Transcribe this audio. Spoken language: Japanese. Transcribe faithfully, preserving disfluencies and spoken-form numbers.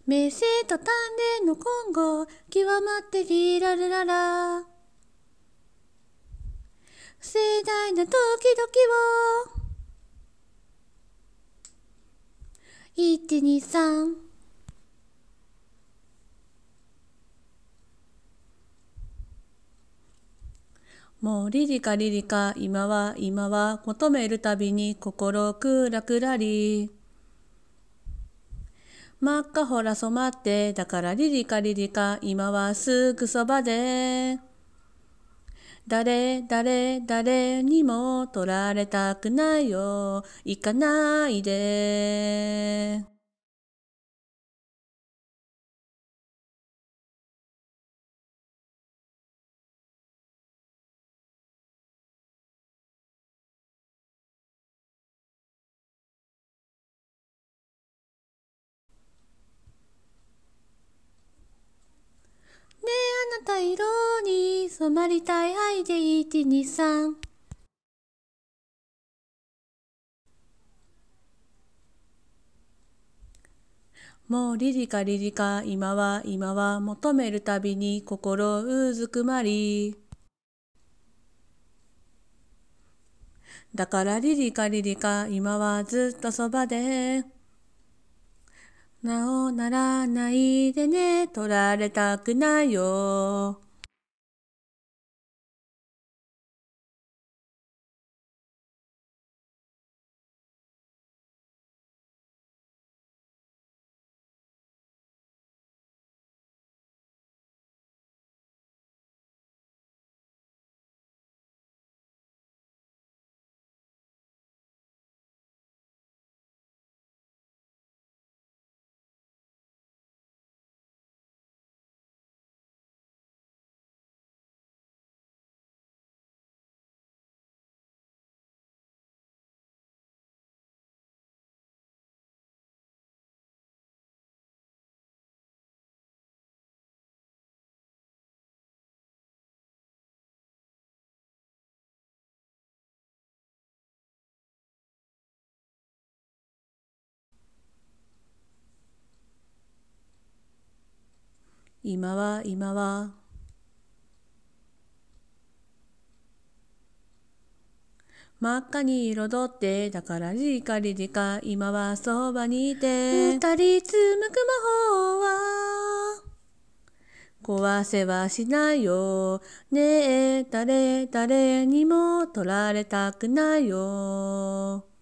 名声と鍛錬の今後、極まってリラルララ。盛大な時々を、いちにさん。もうリリカリリカ、今は今は求めるたびに心くらくらり。真っ赤ほら染まって、だからリリカリリカ、今はすぐそばで。誰誰誰にも取られたくないよ、行かないで。ねえあなた色に染まりたい愛でいちにさん。もうリリカリリカ、今は今は求めるたびに心うずくまり。だからリリカリリカ、今はずっとそばで。なおならないでね、取られたくないよ。今は今は真っ赤に彩って、だからリリカリリカ、今はそばにいて。二人紡ぐ魔法は壊せはしないよ。ねえ誰誰にも取られたくないよ。